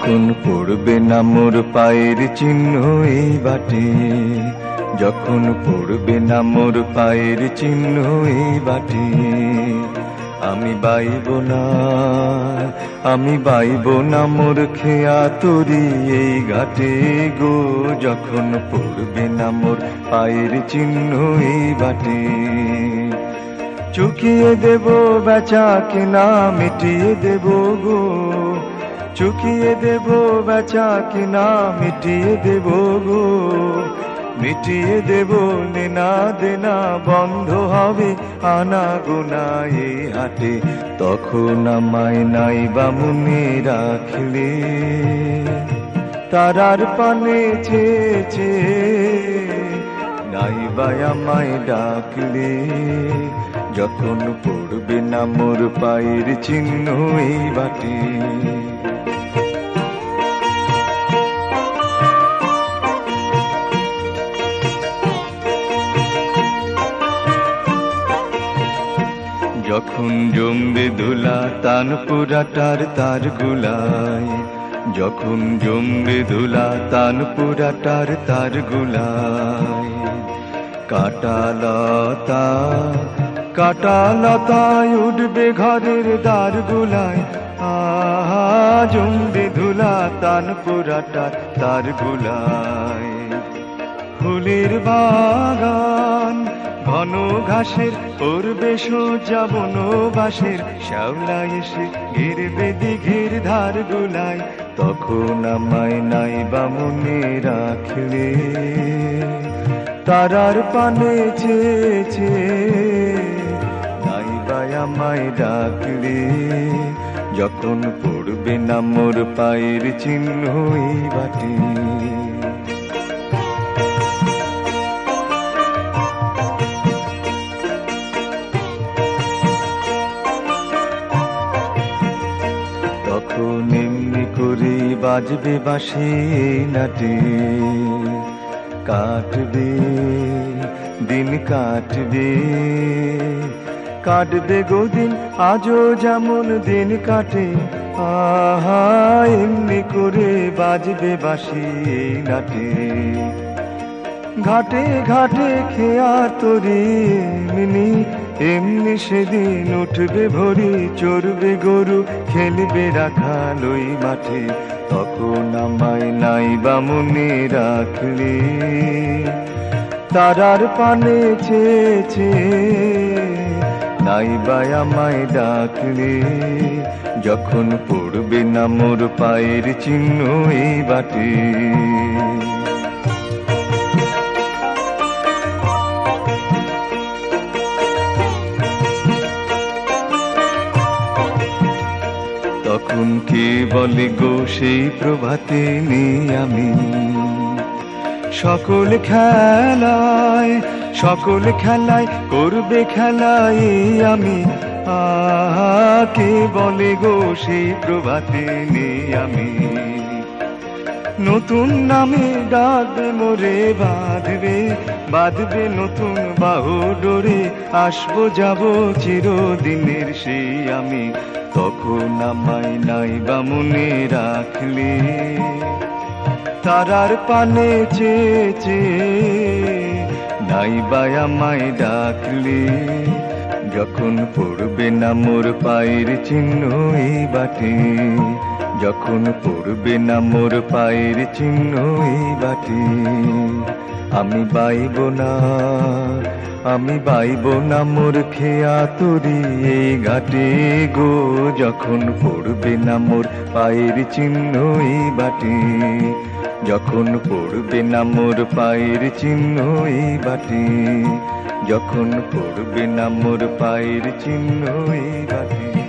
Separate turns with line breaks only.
যখন পড়বে না মোর পায়ের চিহ্ন এই বাটে, যখন পড়বে না মোর পায়ের চিহ্ন এই বাটে, আমি বাইব না, আমি বাইব না মোর খেয়া তরি এই ঘাটে গো। যখন পড়বে না মোর পায়ের চিহ্ন এই বাটে, চুকিয়ে দেব বেচা কেনা মিটিয়ে দেব গো, চুকিয়ে দেব বেচা কেনা মিটিয়ে দেব গো, মিটিয়ে দেব নেনা দেনা বন্ধ হবে আনা গোনা এই হাটে। তখন আমায় নাই বা মনে রাখলে, তারার পানে চেয়েছে নাই বা আমায় ডাকলে, যখন পড়বে না মোর পায়ের চিহ্ন এই বাটে। যখন জমবে দোলা তানপুরাটার তার গুলায়, যখন জমবে দোলা তানপুরাটার তার গুলায়, কাটালতা কাটালতায় উঠবে ঘরের দ্বার গুলায়, জমবে ধুলা তানপুরাটার তার গুলায়। ফুলের বাগান ঘন ঘাসের করবে সোজা বনবাসের, শ্যাওলা এসে ঘিরবে দিঘির ধার গুলায়, তখন আমায় নাই বা মনে রাখলে, তারার পানে চেয়েছে নাই বা আমায় ডাকলে, যখন পড়বে না মোর পায়ের চিহ্ন এই বাটে। তখন এমনি করে বাজবে বাঁশি নাটে, কাটবে দিন কাটবে, কাটবে গো দিন আজও যেমন দিন কাটে, আহা এমনি করে বাজবে বাঁশি নাটে। ঘাটে ঘাটে খেয়া তরি এমনি এমনি সেদিন উঠবে ভরি, চড়বে গরু খেলবে রাখাল ওই মাঠে, তখন আমায় নাই বা মনে রাখলে, তারার পানে চেয়েছে নাই বা আমায় ডাকলে, যখন পড়বে না মোর পায়ের চিহ্ন এই বাটে। তখন কে বলে গো সেই প্রভাতে নেই আমি, সকল খেলায় সকল খেলায় করবে খেলায় আমি, কে বলে গো সেই প্রভাতে নেই আমি। নতুন নামে ডাকবে মোরে বাঁধবে, বাঁধবে নতুন বাহু ডোরে, আসবো যাব চিরদিনের সেই আমি, তখন আমায় নাই বা মনে রাখলে, তারার পানে চেয়েছে নাই বা আমায় ডাকলে, যখন পড়বে না মোর পায়ের চিহ্ন এই বাটে, যখন পড়বে না মোর পায়ের চিহ্ন এই বাটে, আমি বাইব না, আমি বাইব না মোর খেয়া তরি এই ঘাটে গো। যখন পড়বে না মোর পায়ের চিহ্ন এই বাটে, যখন পড়বে না মোর পায়ের চিহ্ন এই বাটে, যখন পড়বে না মোর পায়ের চিহ্ন এই বাটে।